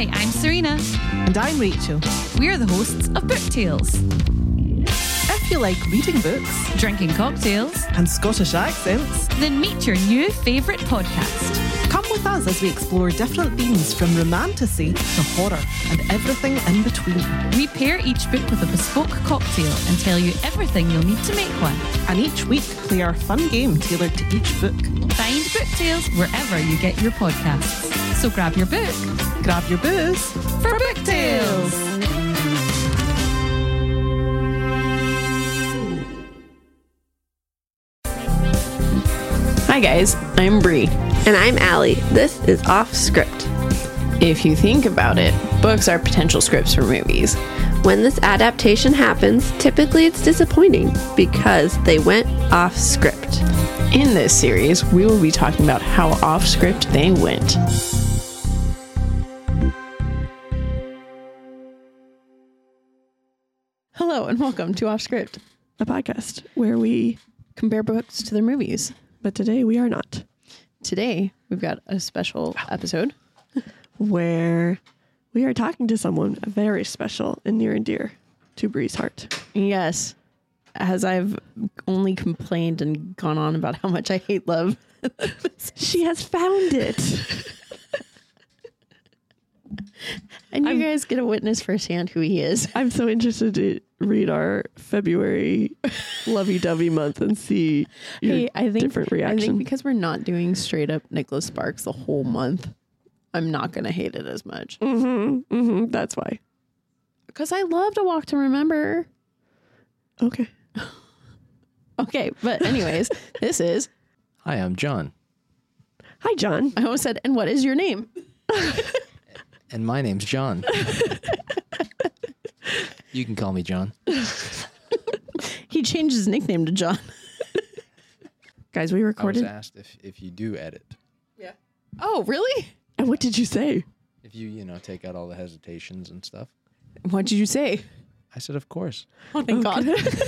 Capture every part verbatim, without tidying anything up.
Hi, I'm Serena. And I'm Rachel. We're the hosts of Book Tales. If you like reading books Drinking cocktails, and Scottish accents, then meet your new favourite podcast. come with us as we explore different themes from romantasy to horror and everything in between. We pair each book with a bespoke cocktail and tell you everything you'll need to make one. And each week play our fun game tailored to each book. Find Book Tales wherever you get your podcasts. So grab your book Grab your booze for Book Tales. Hi guys, I'm Bree. And I'm Allie. This is Off Script. If you think about it, books are potential scripts for movies. When this adaptation happens, typically it's disappointing because they went off script. In this series, we will be talking about how off script they went. Hello and welcome to Off Script, a podcast where we compare books to their movies. But today we are not. Today we've got a special episode where we are talking to someone very special and near and dear to Bree's heart. Yes, as I've only complained and gone on about how much I hate love. She has found it. And you I'm, guys get a witness firsthand who he is. I'm so interested to read our February lovey-dovey month and see your hey, I think, different reaction. I think because we're not doing straight up Nicholas Sparks the whole month, I'm not going to hate it as much. Mm-hmm, mm-hmm, that's why. Because I love To Walk to Remember. Okay. Okay, but anyways, this is... Hi, I'm John. Hi, John. I almost said, and what is your name? And my name's John. You can call me John. He changed his nickname to John. Guys, we recorded. I was asked if, if you do edit. Yeah. Oh, really? And what did you say? If you, you know, take out all the hesitations and stuff. What did you say? I said, of course. Oh, thank God.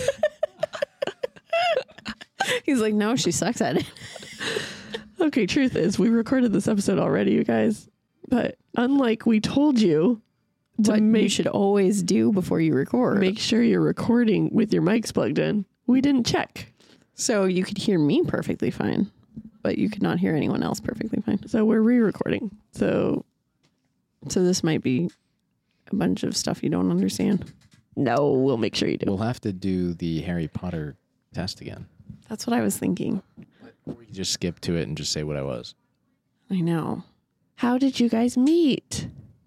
He's like, no, she sucks at it. Okay, truth is, we recorded this episode already, you guys. But unlike we told you to what make, you should always do before you record. make sure you're recording with your mics plugged in, we didn't check. So you could hear me perfectly fine, but you could not hear anyone else perfectly fine. So we're re-recording. So, so this might be a bunch of stuff you don't understand. No, we'll make sure you do. We'll have to do the Harry Potter test again. That's what I was thinking. Or we could just skip to it and just say what I was. I know. How did you guys meet?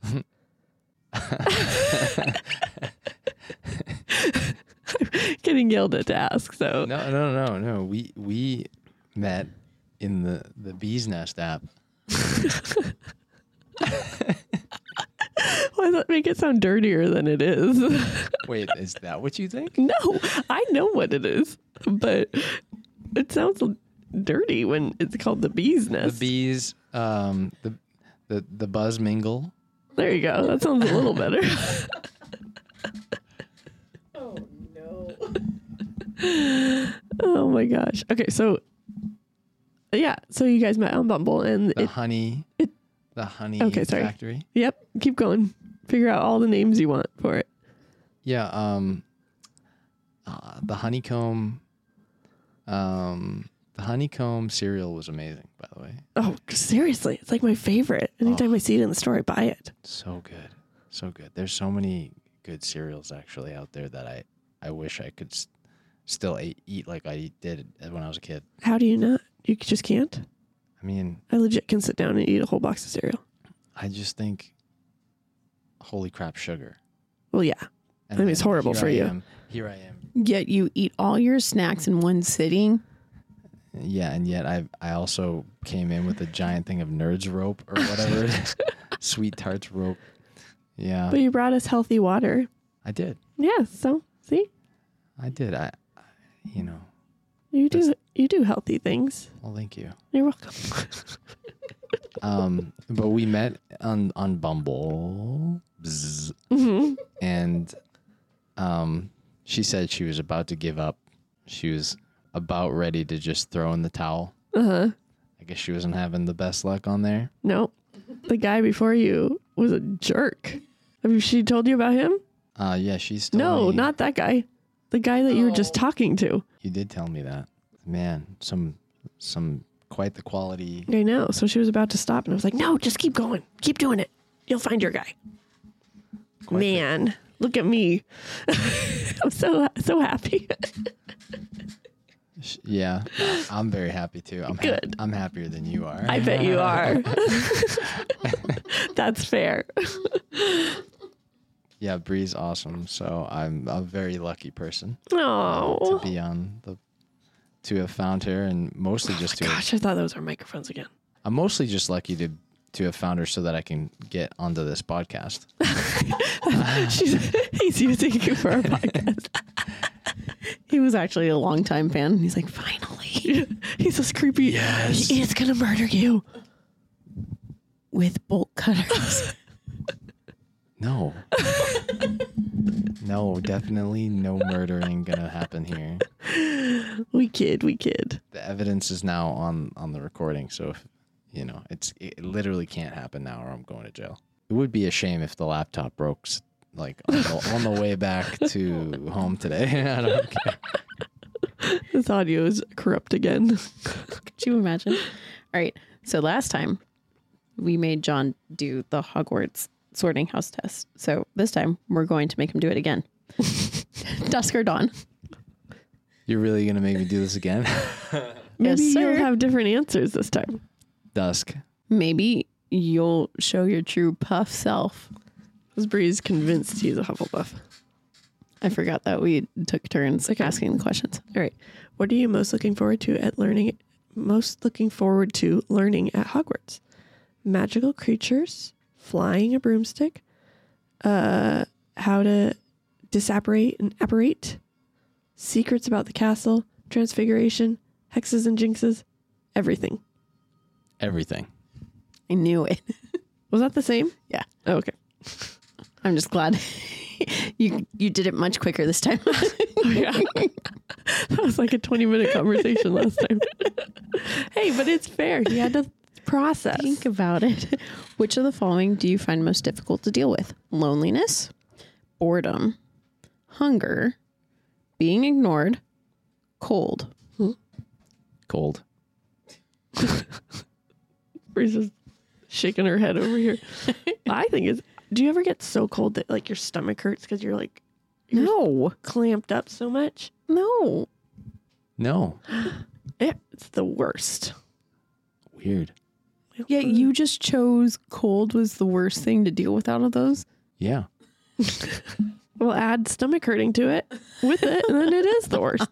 Getting yelled at to ask, so. No, no, no, no. We we met in the, the Bee's Nest app. Why does that make it sound dirtier than it is? Wait, is that what you think? No, I know what it is, but it sounds dirty when it's called the Bee's Nest. The bees, um, the the the buzz mingle. There you go. That sounds a little better. Oh, no. Oh, my gosh. Okay, so, yeah. So you guys met on Bumble, and The it, honey, it- the honey Okay, sorry. factory. yep, keep going. Figure out all the names you want for it. Yeah, um, uh, the honeycomb, um, the honeycomb cereal was amazing, by the way. Oh, seriously. It's like my favorite. Anytime I see it in the store, I buy it. So good, so good. There's so many good cereals actually out there that I, I wish I could s- still eat, eat like I did when I was a kid. How do you not? You just can't? I mean, I legit can sit down and eat a whole box of cereal. I just think, holy crap, sugar. Well, yeah. And I mean, it's then horrible here for I you. am- here I am. Yet you eat all your snacks in one sitting. Yeah, and yet I I also came in with a giant thing of Nerds rope or whatever it is. Sweet Tarts rope. Yeah, But you brought us healthy water. I did. Yeah, so, see? I did. I, I you know, You do That's- you do healthy things. well, thank you. You're welcome. Um, but we met on on Bumble, Bzz, hmm and um, she said she was about to give up. She was about ready to just throw in the towel. Uh-huh. I guess she wasn't having the best luck on there. No. The guy before you was a jerk. Have you, she told you about him? Uh, yeah, she's told No, me- not that guy. The guy that you were just talking to. You did tell me that. Man, some some quite the quality. I know. So she was about to stop, and I was like, "No, just keep going. Keep doing it. You'll find your guy." Quite Man, look at me. I'm so so happy. Sh- Yeah, I'm very happy too. I'm hap- Good. I'm happier than you are. I bet you are. That's fair. Yeah, Bree's awesome. So I'm a very lucky person Oh, to be on the to have found her, and mostly just to. gosh, I thought those were microphones again. I'm mostly just lucky to to have found her so that I can get onto this podcast. She's he's using you for our podcast. He was actually a longtime fan. He's like, finally. He's this creepy. Yes. He is gonna murder you. With bolt cutters. No. No, definitely no murdering gonna happen here. We kid, we kid. The evidence is now on on the recording, so if, you know, it's it literally can't happen now, or I'm going to jail. It would be a shame if the laptop broke s- like on the, on the way back to home today. I don't care. This audio is corrupt again. Could you imagine? All right. So last time we made John do the Hogwarts sorting house test. So this time we're going to make him do it again. Dusk or dawn? You're really gonna make me do this again? Maybe Yes, sir. you'll have different answers this time. Dusk. Maybe you'll show your true puff self. Because Bree's convinced he's a Hufflepuff. I forgot that we took turns Okay. asking the questions. All right. What are you most looking forward to at learning? Most looking forward to learning at Hogwarts? Magical creatures, flying a broomstick, uh, how to disapparate and apparate, secrets about the castle, transfiguration, hexes and jinxes, everything. Everything. I knew it. Was that the same? Yeah. Oh, okay. I'm just glad you you did it much quicker this time. Oh, yeah. That was like a twenty minute conversation last time. Hey, but it's fair. He had to process. Think about it. Which of the following do you find most difficult to deal with? Loneliness, boredom, hunger, being ignored, cold. Cold. Bree's just shaking her head over here. I think it's. Do you ever get so cold that like your stomach hurts because you're like you're No, clamped up so much? no. No. Yeah, it's the worst. Weird. Yeah, you just chose cold was the worst thing to deal with out of those. Yeah. We'll add stomach hurting to it with it, and then it is the worst.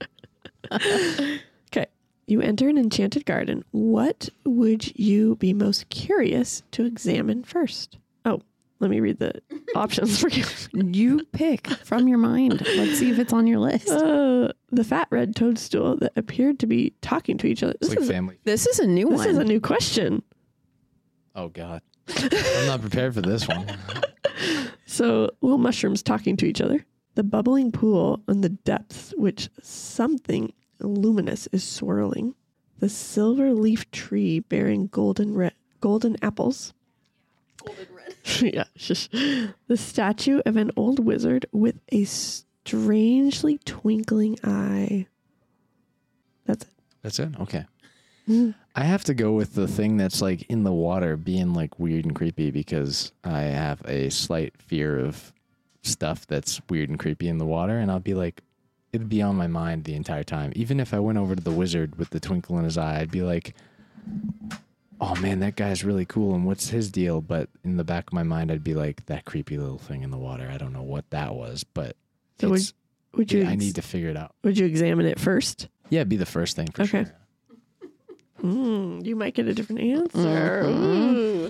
Okay. You enter an enchanted garden. What would you be most curious to examine first? Oh, let me read the options for you. You pick from your mind. Let's see if it's on your list. Uh, the fat red toadstool that appeared to be talking to each other. It's This, like is, family. This is a new this one. is a new question. Oh God. I'm not prepared for this one. So, little mushrooms talking to each other. The bubbling pool on the depths, which something luminous is swirling. The silver leaf tree bearing golden red, golden apples. Golden red. Yeah. Shush. The statue of an old wizard with a strangely twinkling eye. That's it. That's it? Okay. I have to go with the thing that's like in the water being like weird and creepy because I have a slight fear of stuff that's weird and creepy in the water, and I'll be like, it'd be on my mind the entire time. Even if I went over to the wizard with the twinkle in his eye, I'd be like, oh man, that guy's really cool, and what's his deal? But in the back of my mind, I'd be like, that creepy little thing in the water. I don't know what that was, but So would, it's, would you? I ex- need to figure it out. Would you examine it first? Yeah, it'd be the first thing for Okay. sure. Mm, you might get a different answer. Mhm. Ooh.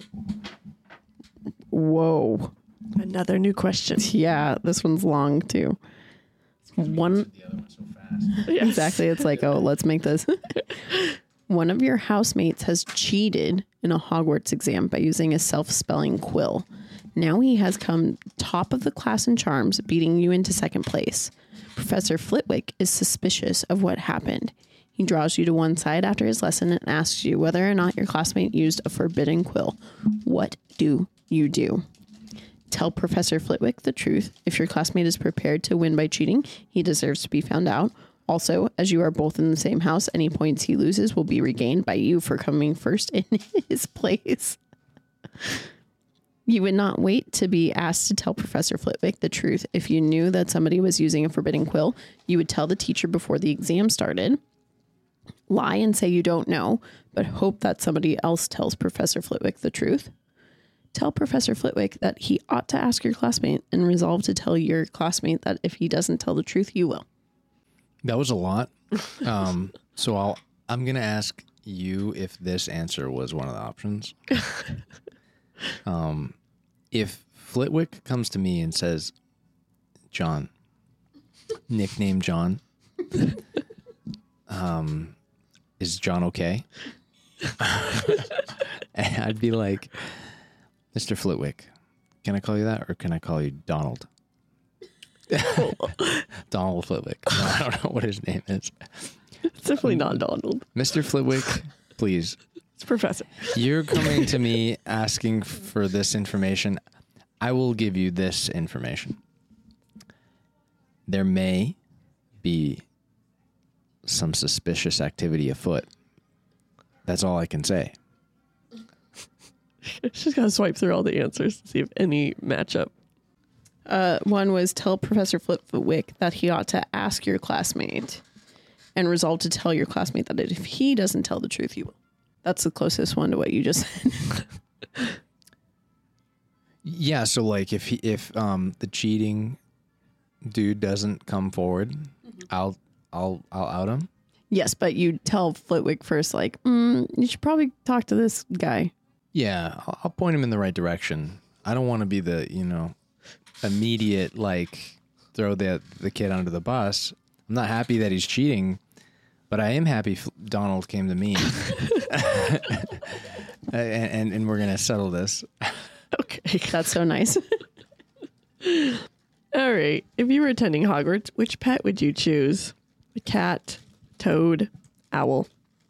Whoa. Another new question. Yeah, this one's long too. One The other one's so fast. Yes. exactly. It's like, oh, let's make this. One of your housemates has cheated in a Hogwarts exam by using a self-spelling quill. Now he has come top of the class in charms, beating you into second place. Professor Flitwick is suspicious of what happened. He draws you to one side after his lesson and asks you whether or not your classmate used a forbidden quill. What do you do. Tell Professor Flitwick the truth. If your classmate is prepared to win by cheating, he deserves to be found out. Also, as you are both in the same house, any points he loses will be regained by you for coming first in his place. You would not wait to be asked to tell Professor Flitwick the truth. If you knew that somebody was using a forbidden quill, you would tell the teacher before the exam started. Lie and say you don't know, but hope that somebody else tells Professor Flitwick the truth. Tell Professor Flitwick that he ought to ask your classmate and resolve to tell your classmate that if he doesn't tell the truth, you will. That was a lot. Um, so I'll, I'm going to ask you if this answer was one of the options. um, if Flitwick comes to me and says, John, nickname John, um, is John okay? And I'd be like, Mister Flitwick, can I call you that or can I call you Donald? Donald Flitwick. No, I don't know what his name is. It's definitely not Donald. Mister Flitwick, please. It's Professor. You're coming to me asking for this information. I will give you this information. There may be some suspicious activity afoot. That's all I can say. She's got to swipe through all the answers to see if any match up. Uh, one was tell Professor Flitwick that he ought to ask your classmate and resolve to tell your classmate that if he doesn't tell the truth, you will. That's the closest one to what you just said. Yeah, so like if he, if um the cheating dude doesn't come forward, mm-hmm. I'll I'll I'll out him. Yes, but you tell Flitwick first, like, mm, you should probably talk to this guy. Yeah, I'll, I'll point him in the right direction. I don't want to be the, you know, immediate, like, throw the the kid under the bus. I'm not happy that he's cheating, but I am happy F- Donald came to me. and, and, and we're going to settle this. Okay, that's so nice. All right. If you were attending Hogwarts, which pet would you choose? A cat, toad, owl?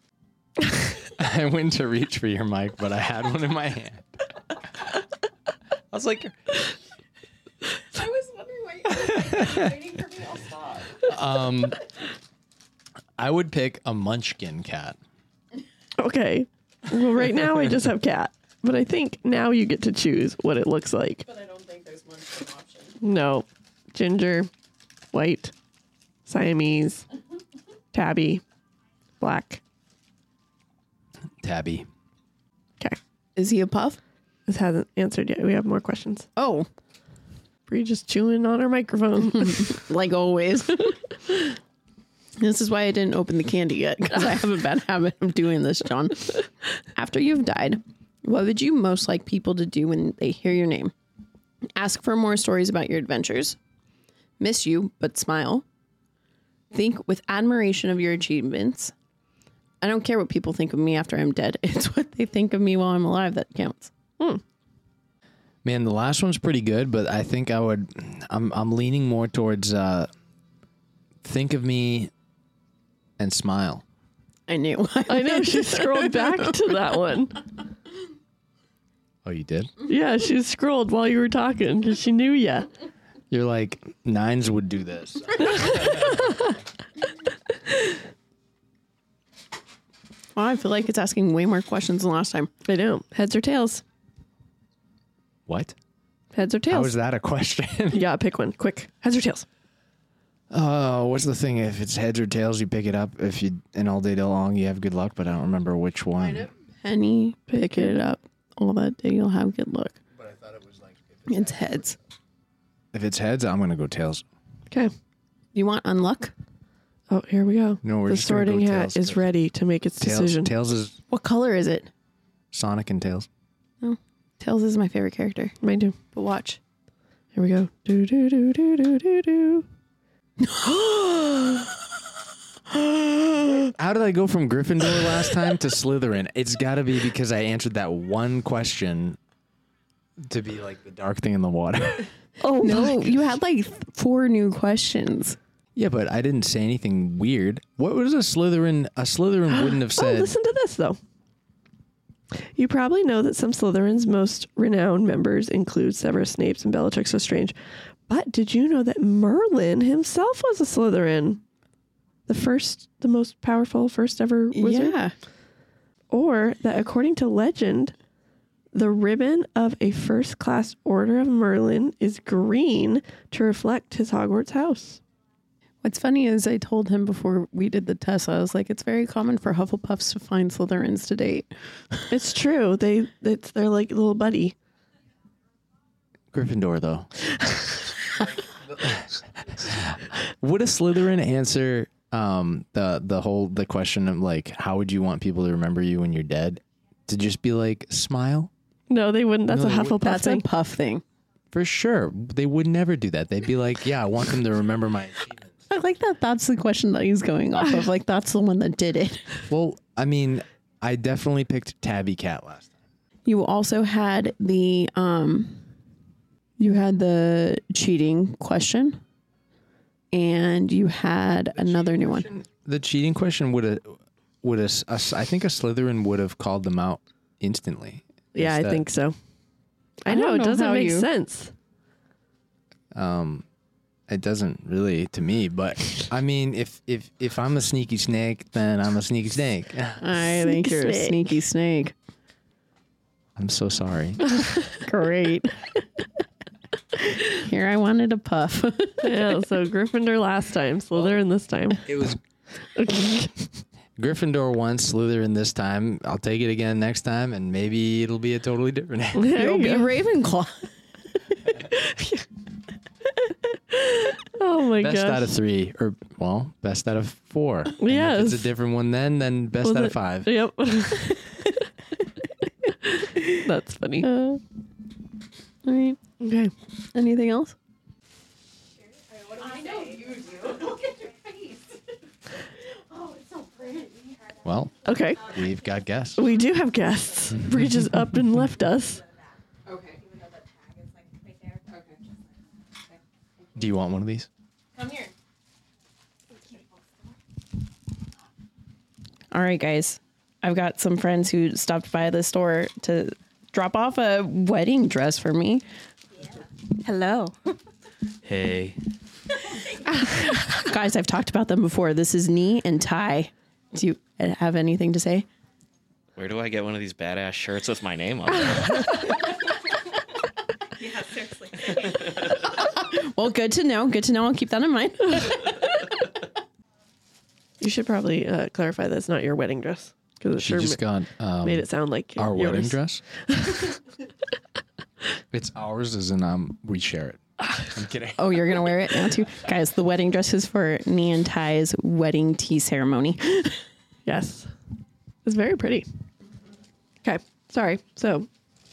I went to reach for your mic, but I had one in my hand. I was like... I was wondering why you were waiting for me. I'll stop. Um, I would pick a munchkin cat. Okay. Well, right now I just have cat, but I think now you get to choose what it looks like. But I don't think there's munchkin option. No. Ginger, white, Siamese, tabby, black. Tabby. Okay. Is he a puff? This hasn't answered yet. We have more questions. Oh. Bree just chewing on our microphone. Like always. This is why I didn't open the candy yet, because I have a bad habit of doing this, John. After you've died, what would you most like people to do when they hear your name? Ask for more stories about your adventures. Miss you, but smile. Think with admiration of your achievements. I don't care what people think of me after I'm dead. It's what they think of me while I'm alive that counts. Hmm. Man, the last one's pretty good, but I think I would... I'm I'm leaning more towards uh, think of me and smile. I knew. I know. She scrolled back to that one. Oh, you did? Yeah, she scrolled while you were talking because she knew ya. You're like, nines would do this. Well, I feel like it's asking way more questions than last time. I know. Heads or tails? What? Heads or tails? How is that a question? You gotta pick one. Quick. Heads or tails? Oh, what's the thing? If it's heads or tails, you pick it up. If you and all day long, you have good luck. But I don't remember which one. Penny, pick it up. All that day you'll have good luck. But I thought it was like It's heads. if it's heads, I'm gonna go tails. Okay. You want unluck? Oh, here we go. No, we're the just gonna go sorting hat tails, is tails. ready to make its Tails. decision. Tails is What color is it? Sonic and Tails. Tails is my favorite character. Mine too. But watch. Here we go. Do do do do do do do. How did I go from Gryffindor last time to Slytherin? It's got to be because I answered that one question to be like the dark thing in the water. Oh, no. You had like four new questions. Yeah, but I didn't say anything weird. What was a Slytherin? A Slytherin wouldn't have Oh, said. listen to this though. You probably know that some Slytherin's most renowned members include Severus Snape and Bellatrix Lestrange. But did you know that Merlin himself was a Slytherin? The first, the most powerful first ever wizard? Yeah. Or that according to legend, the ribbon of a first class Order of Merlin is green to reflect his Hogwarts house. What's funny is I told him before we did the test, I was like, it's very common for Hufflepuffs to find Slytherins to date. It's true. They, it's their like little buddy. Gryffindor, though. Would a Slytherin answer um, the the whole the question of like, how would you want people to remember you when you're dead? To just be like, smile? No, they wouldn't. That's No, a they Hufflepuff wouldn't. That's thing. a Puff thing. For sure. They would never do that. They'd be like, yeah, I want them to remember my achievements. I like that. That's the question that he's going off of. Like, that's the one that did it. Well, I mean, I definitely picked Tabby Cat last time. You also had the um, you had the cheating question, and you had another new one. The cheating question would have, would have, I think a Slytherin would have called them out instantly. Yeah, I Instead- think so. I, I know, don't it know doesn't how make you- sense. Um, it doesn't really to me, but I mean, if if if I'm a sneaky snake, then I'm a sneaky snake. I think you're a snake. sneaky snake. I'm so sorry. Great. Here I wanted a puff. Yeah, so Gryffindor last time, Slytherin this time. It was Gryffindor once, Slytherin this time. I'll take it again next time, and maybe it'll be a totally different name. There You'll you be go. Ravenclaw. Oh my Best gosh. out of three, or well, best out of four. And if Yes. it's a different one then, then best Was out it- of five. Yep. That's funny. Uh, all right. Okay. Anything else? Well, Okay. we've got guests. We do have guests. Bree just up and left us. Do you want one of these? All right, guys. I've got some friends who stopped by the store to drop off a wedding dress for me. Hello. Hey. Guys, I've talked about them before. This is Nee and Ty. Do you have anything to say? Where do I get one of these badass shirts with my name on it? Yeah, seriously. Well, good to know. Good to know. I'll keep that in mind. You should probably uh, clarify that's not your wedding dress. Because it She sure just ma- got um, made it sound like our yours. wedding dress. It's ours, as in um, we share it. I'm kidding. Oh, you're going to wear it now, too? Guys, the wedding dress is for Nee and Ty's wedding tea ceremony. Yes. It's very pretty. Okay. Sorry. So,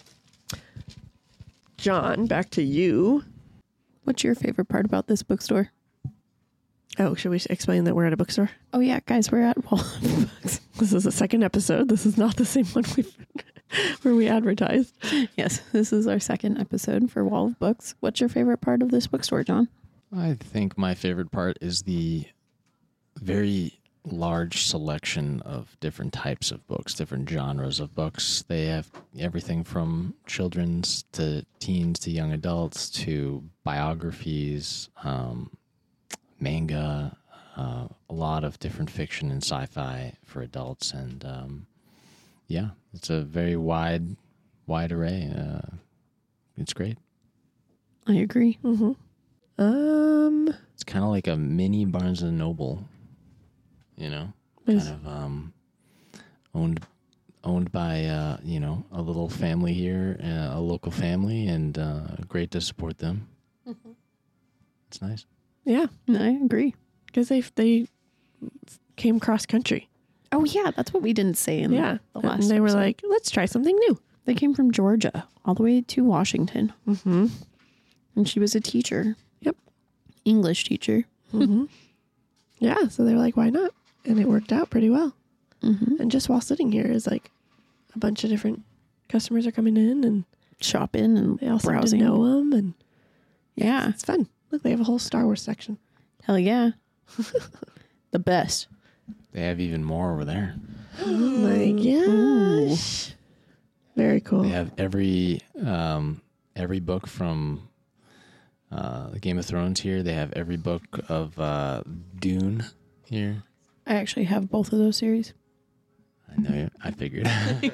John, back to you. What's your favorite part about this bookstore? Oh, should we explain that we're at a bookstore? Oh, yeah, guys, we're at Wall of Books. This is the second episode. This is not the same one we where we advertised. Yes, this is our second episode for Wall of Books. What's your favorite part of this bookstore, John? I think my favorite part is the very large selection of different types of books, different genres of books. They have everything from children's to teens to young adults to biographies, um, manga, uh, a lot of different fiction and sci-fi for adults. And um, yeah, it's a very wide, wide array. Uh, it's great. I agree. Mm-hmm. Um, It's kind of like a mini Barnes and Noble, you know, Nice. kind of um, owned owned by uh, you know, a little family here, uh, a local family, and uh, great to support them. Mm-hmm. It's nice. yeah, I agree. because they they came cross country. Oh, yeah, that's what we didn't say in Yeah, the last and they were episode. like, let's try something new. They came from Georgia all the way to Washington. Mm-hmm. And she was a teacher. Yep. English teacher. Mm-hmm. Yeah, so they were like, why not? And it worked out pretty well. Mm-hmm. And just while sitting here is like a bunch of different customers are coming in, and Shopping and they all seem to browsing. know them, and Yeah. it's fun. Look, they have a whole Star Wars section. Hell yeah. The best. They have even more over there. Oh my gosh. Very cool. They have every um, every book from uh, Game of Thrones here. They have every book of uh, Dune here. I actually have both of those series. I know. you- I figured.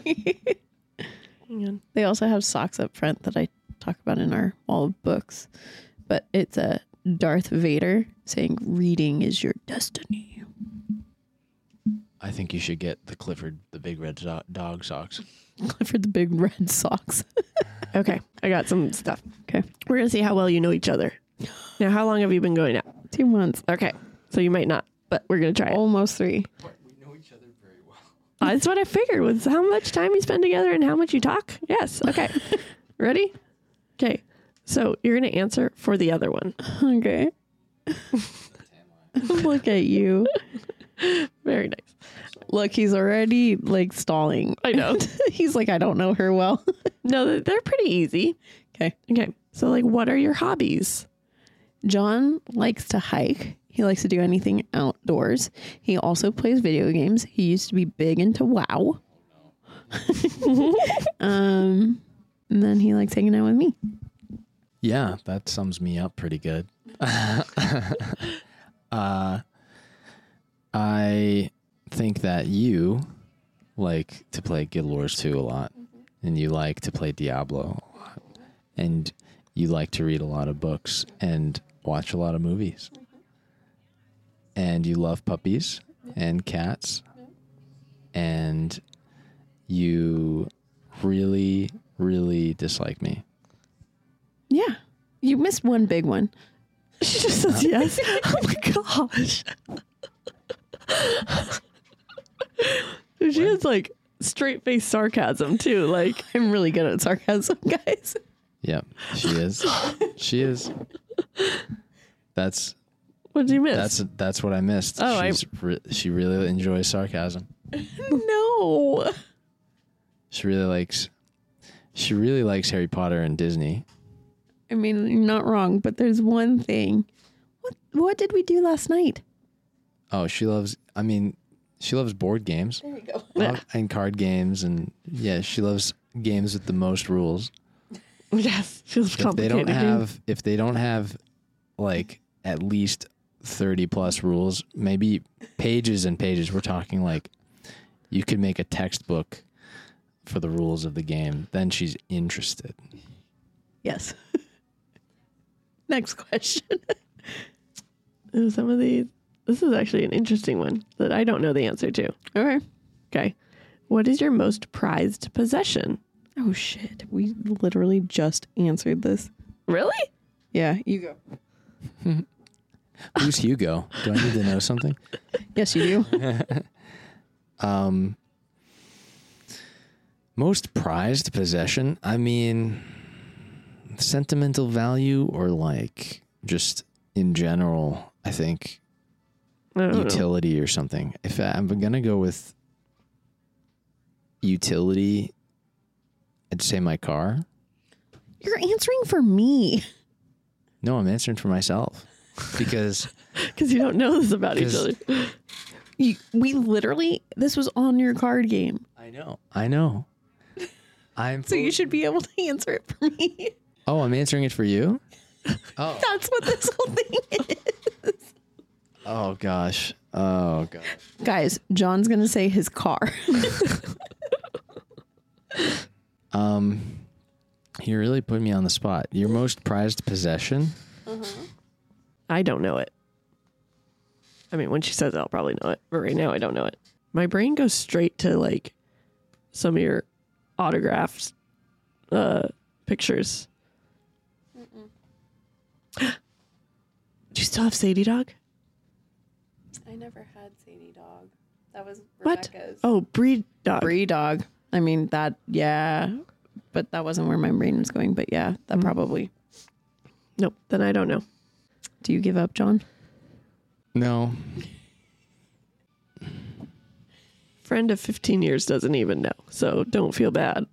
Hang on. They also have socks up front that I talk about in our wall of books. But it's a Darth Vader saying, "Reading is your destiny." I think you should get the Clifford the Big Red Do- Dog socks. For the big red socks. Okay, I got some stuff. Okay. We're gonna see how well you know each other. Now, how long have you been going out? Two months. Okay, so you might not, but we're gonna try it. Almost three. That's what I figured was how much time you spend together and how much you talk. Yes. Okay. Ready? Okay. So you're going to answer for the other one. Okay. Look at you. Very nice. Look, he's already like stalling. I know. He's like, I don't know her well. No, they're- they're pretty easy. Okay. Okay. So, like, what are your hobbies? John likes to hike. He likes to do anything outdoors. He also plays video games. He used to be big into WoW. um, and then he likes hanging out with me. Yeah, that sums me up pretty good. uh, I think that you like to play Guild Wars two a lot, and you like to play Diablo a lot, and you like to read a lot of books and watch a lot of movies. And you love puppies and cats, and you really, really dislike me. Yeah. You missed one big one. She just says yes. Oh my gosh. She has like straight face sarcasm too. Like, I'm really good at sarcasm, guys. Yep, she is. She is. That's what did you miss? that's that's what I missed. Oh, I- She's re- she really enjoys sarcasm. No. She really likes. She really likes Harry Potter and Disney. I mean, you're not wrong, but there's one thing. What what did we do last night? Oh, she loves. I mean, she loves board games. There we go. Uh, and card games, and yeah, she loves games with the most rules. yes. Feels If they complicated. don't have, if they don't have, like at least thirty plus rules, maybe pages and pages. We're talking like you could make a textbook for the rules of the game. Then she's interested. Yes. Next question. Ooh, some of these. This is actually an interesting one that I don't know the answer to. Okay. Okay. What is your most prized possession? Oh shit. We literally just answered this. Really? Yeah, you go. Who's Hugo? Do I need to know something? Yes, you do. Um, most prized possession? I mean, sentimental value or like just in general, I think I don't know. utility or something. If I, I'm going to go with utility, I'd say my car. You're answering for me. No, I'm answering for myself because Because you don't know this about each 'Cause- other. You, we literally, this was on your card game. I know, I know. I'm So you should be able to answer it for me. Oh, I'm answering it for you? Oh. That's what this whole thing is. Oh gosh. Oh gosh. Guys, John's going to say his car. Um you really put me on the spot. Your most prized possession? I don't know it. I mean, when she says it, I'll probably know it. But right now, I don't know it. My brain goes straight to like some of your autographs, uh, pictures. Do you still have Sadie Dog? I never had Sadie Dog. That was What? Oh, breed dog. Brie dog. I mean, that, yeah. But that wasn't where my brain was going. But yeah, that probably. Nope. Then I don't know. Do you give up, John? No. Friend of fifteen years doesn't even know, so don't feel bad.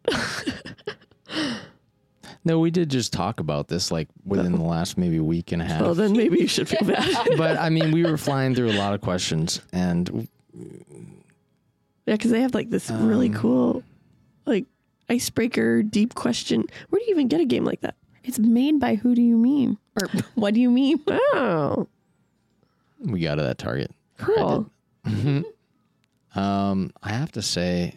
No, we did just talk about this like within the last maybe week and a half. Well, then maybe you should feel bad. But I mean, we were flying through a lot of questions, and Yeah, because they have like this really Um, cool, like icebreaker, deep question. Where do you even get a game like that? It's made by Who Do You Mean? Or What Do You Mean? Oh, We got it at Target. cool. Um, I have to say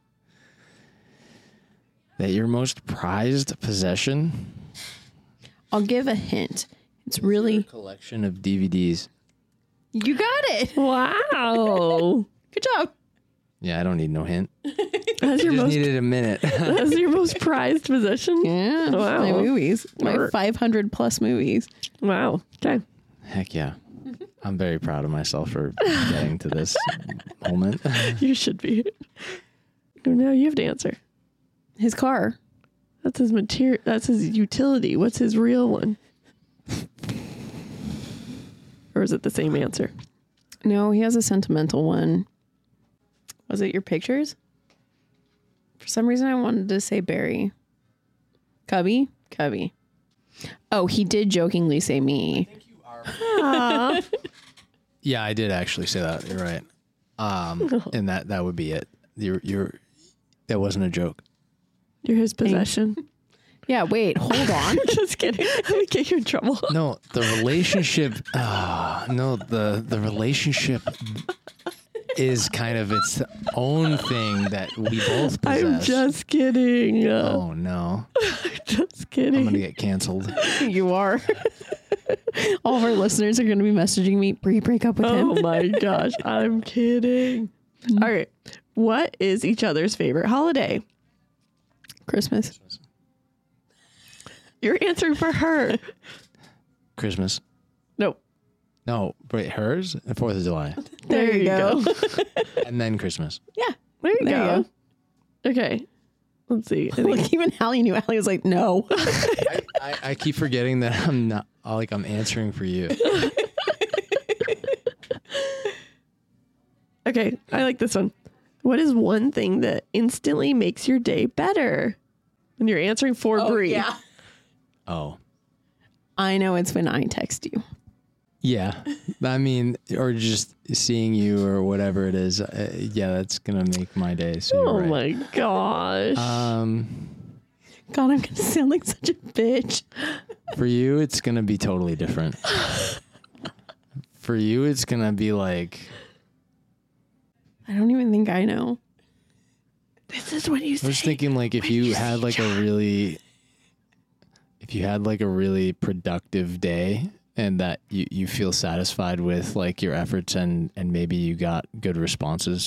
that your most prized possession I'll give a hint. It's really... collection of D V Ds. You got it. Wow. Good job. Yeah, I don't need no hint. That's your Just most needed a minute. that's your most prized possession? Yeah. Wow. My movies. My Or- five hundred plus movies. Wow. Okay. Heck yeah. I'm very proud of myself for getting to this moment. You should be. Now you have to answer. His car. That's his material. That's his utility. What's his real one? Or is it the same answer? No, he has a sentimental one. Was it your pictures? For some reason, I wanted to say Barry. Cubby? Cubby. Oh, he did jokingly say me. Yeah, I did actually say that. You're right. Um, and that that would be it. You're you're that wasn't a joke. You're his possession. Yeah, wait, hold on. Just kidding. Let me get you in trouble. No, the relationship. Uh, no, the the relationship is kind of its own thing that we both possess. I'm just kidding. Uh, Oh no, just I'm kidding. gonna get canceled. You are. All of our listeners are going to be messaging me, Bree, break up with him. Oh my gosh. I'm kidding. All right. What is each other's favorite holiday? Christmas. You're answering for her. Christmas. Nope. No, wait, hers? Fourth of July. There, you go. And then Christmas. Yeah. There you There go. you Okay. Let's see. I think- Like, even Hallie knew. Hallie was like, no. I, I, I keep forgetting that I'm not, like, I'm answering for you. okay. I like this one. What is one thing that instantly makes your day better? When you're answering for Bree. Oh. I know it's when I text you. Yeah. I mean, or just seeing you or whatever it is. Uh, yeah, that's going to make my day. So you're Oh right. my gosh. Um, God, I'm going to sound like such a bitch. for you, it's going to be totally different. For you, it's going to be like, I don't even think I know. this is what you I say. was thinking like if you had like a really, if you had like a really productive day and that you, you feel satisfied with like your efforts and, and maybe you got good responses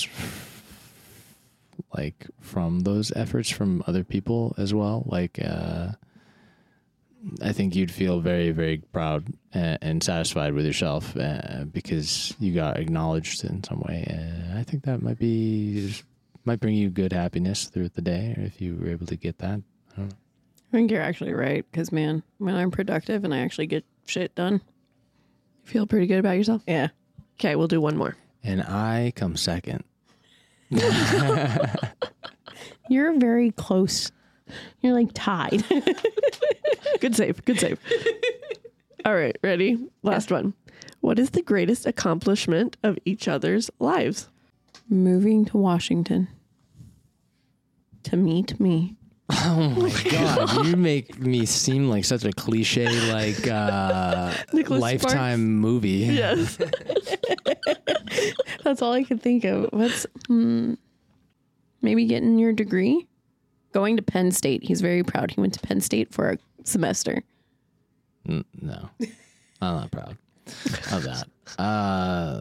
like from those efforts from other people as well. Like, uh, I think you'd feel very, very proud and, and satisfied with yourself uh, because you got acknowledged in some way. Uh, I think that might be, might bring you good happiness throughout the day if you were able to get that. I don't know. I think you're actually right. Because, man, when I'm productive and I actually get shit done. You feel pretty good about yourself? Yeah. Okay, we'll do one more. And I come second. You're very close. You're like tied. Good save. Good save. All right, ready? Last one. What is the greatest accomplishment of each other's lives? Moving to Washington to meet me. Oh my God. You make me seem like such a cliche, like, uh, Nicholas Lifetime Sparks. movie. Yes. That's all I could think of. What's hmm, maybe getting your degree? Going to Penn State. He's very proud. He went to Penn State for a semester. N- no, I'm not proud of that. Uh,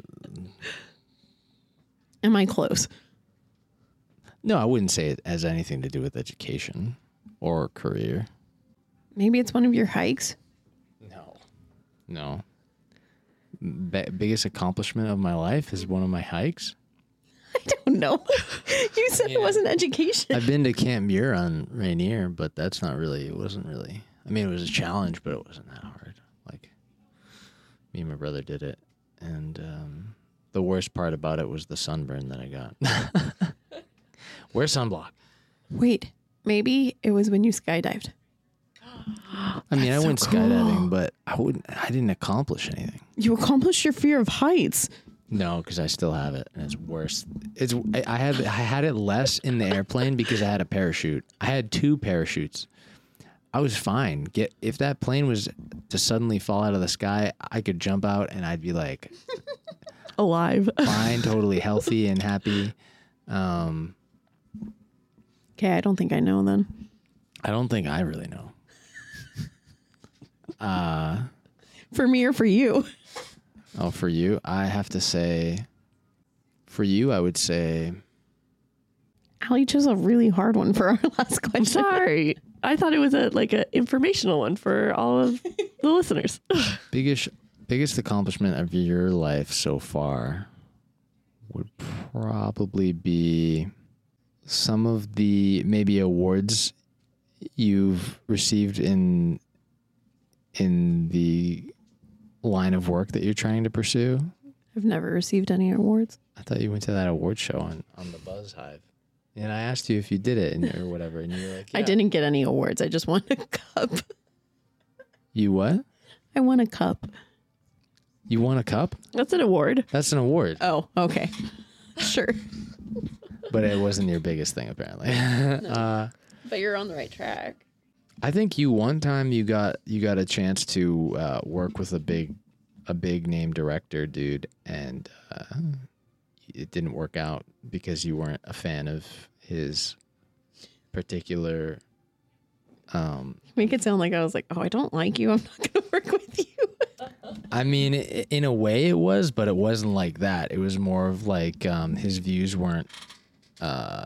Am I close? no, I wouldn't say it has anything to do with education or career. Maybe it's one of your hikes. No. No. Be- biggest accomplishment of my life is one of my hikes. I don't know. You said it wasn't education. I've been to Camp Muir on Rainier, but that's not really, it wasn't really, I mean, it was a challenge, but it wasn't that hard. Like, me and my brother did it. And um, the worst part about it was the sunburn that I got. Wear sunblock. Wait, maybe it was when you skydived. I mean, I went skydiving, but I wouldn't, I didn't accomplish anything. You accomplished your fear of heights. No, because I still have it, and it's worse. It's I I had I had it less in the airplane because I had a parachute. I had two parachutes. I was fine. Get if that plane was to suddenly fall out of the sky, I could jump out and I'd be like Alive. fine, totally healthy and happy. Um, Okay, I don't think I know then. I don't think I really know. Uh, For me or for you? oh, for you, I have to say, for you, I would say, Allie chose a really hard one for our last question. I'm sorry. I thought it was a like an informational one for all of the listeners. biggest biggest accomplishment of your life so far would probably be some of the maybe awards you've received in in the line of work that you're trying to pursue. I've never received any awards. I thought you went to that award show on, on the Buzz Hive. And I asked you if you did it and, or whatever, and you were like, I yeah. didn't get any awards. I just won a cup. You what? I won a cup. You won a cup? That's an award. That's an award. Oh, okay. Sure. But it wasn't your biggest thing, apparently. uh, But you're on the right track. I think you one time you got you got a chance to uh, work with a big a big name director dude, and uh, it didn't work out because you weren't a fan of his particular. Um, Make it sound like I was like, oh, I don't like you. I'm not going to work with you. I mean, i- in a way it was, but it wasn't like that. It was more of like um, his views weren't uh,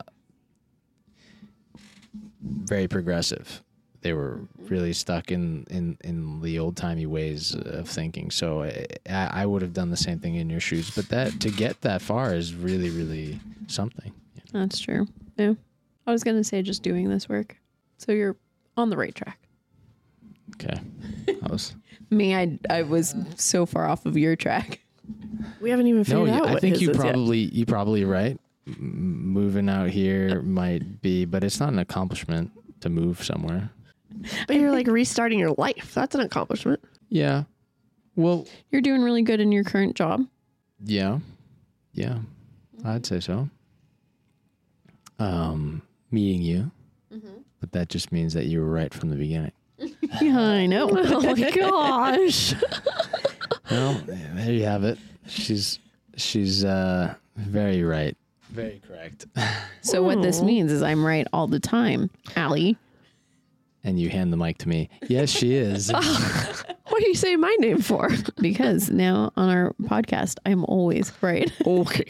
very progressive. They were really stuck in, in, in the old timey ways of thinking. So I, I would have done the same thing in your shoes. But that to get that far is really, really something. That's true. Yeah. I was going to say just doing this work. So you're on the right track. Okay. I was. Me, I I was so far off of your track. We haven't even No, figured out I what think his you is yet. probably you probably right. M- moving out here might be, but it's not an accomplishment to move somewhere. But you're like restarting your life. That's an accomplishment. Yeah. Well, You're doing really good in your current job. yeah. Yeah. I'd say so. Um, meeting you. But that just means that you were right from the beginning. Yeah, I know. Oh my gosh. Well, there you have it. She's she's uh very right. Very correct. So what this means is I'm right all the time, Allie. And you hand the mic to me. Yes, she is. What are you saying my name for? Because now on our podcast, I'm always right. Okay.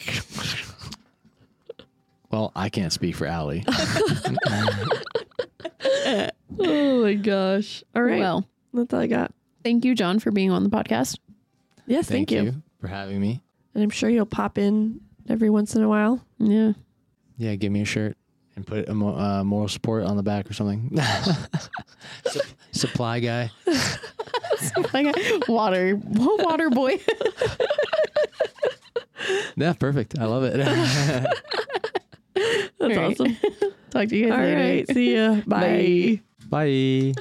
Well, I can't speak for Allie. Oh my gosh. All right. Well, That's all I got. thank you, John, for being on the podcast. Yes, thank, you. for having me. And I'm sure you'll pop in every once in a while. Yeah. Yeah, give me a shirt and put a mo- uh, moral support on the back or something. Sup- supply guy. Like a water, water boy. Yeah, perfect. I love it. That's All right. awesome. Talk to you guys All later. right. See ya. Bye. Bye.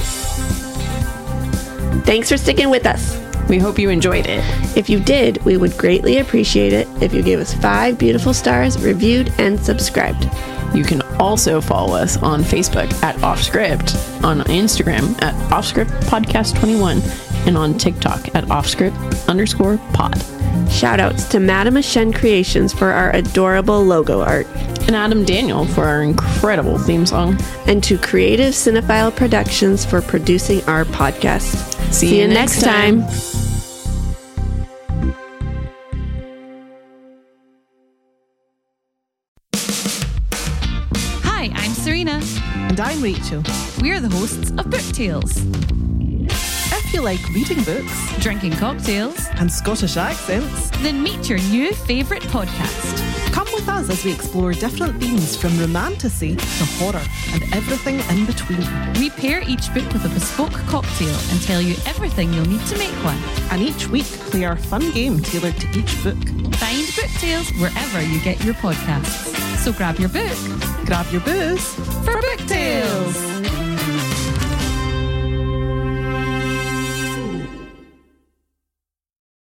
Thanks for sticking with us. We hope you enjoyed it. If you did, we would greatly appreciate it if you gave us five beautiful stars, reviewed, and subscribed. You can also follow us on Facebook at Offscript, on Instagram at Offscript Podcast twenty-one, and on TikTok at Offscript underscore pod. Shoutouts to Madame Shen Creations for our adorable logo art, And Adam Daniel for our incredible theme song. and to Creative Cinephile Productions for producing our podcast. See See you you next next time. Hi, I'm Serena. And I'm Rachel. We're the hosts of Book Tales, If you like reading books drinking cocktails, and Scottish accents, then meet your new favourite podcast. come with us as we explore different themes from romantasy to horror and everything in between. We pair each book with a bespoke cocktail and tell you everything you'll need to make one. And each week, play our fun game tailored to each book. Find Book Tales wherever you get your podcasts. So grab your book Grab your booze for Book Tales.